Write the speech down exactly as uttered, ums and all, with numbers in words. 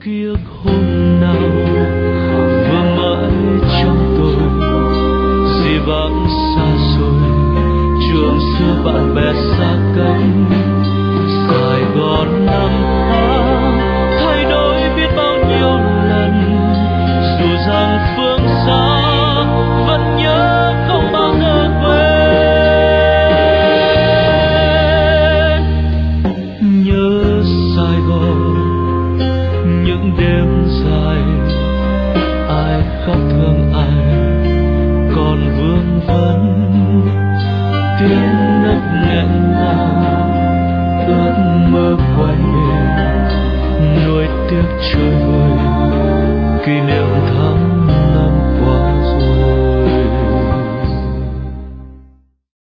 kiếp hôm nào vương mãi trong tôi, dĩ vãng xa xôi trường xưa bạn bè xa cách. Sài Gòn năm tháng thay đổi biết bao nhiêu lần, dù rằng phương xa vẫn nhớ không bao giờ quên. Nhớ Sài Gòn những đêm dài, ai khóc thương ai còn vương vấn, tiếng đất nghẹn ngào ước mơ quay về, nuối tiếc trời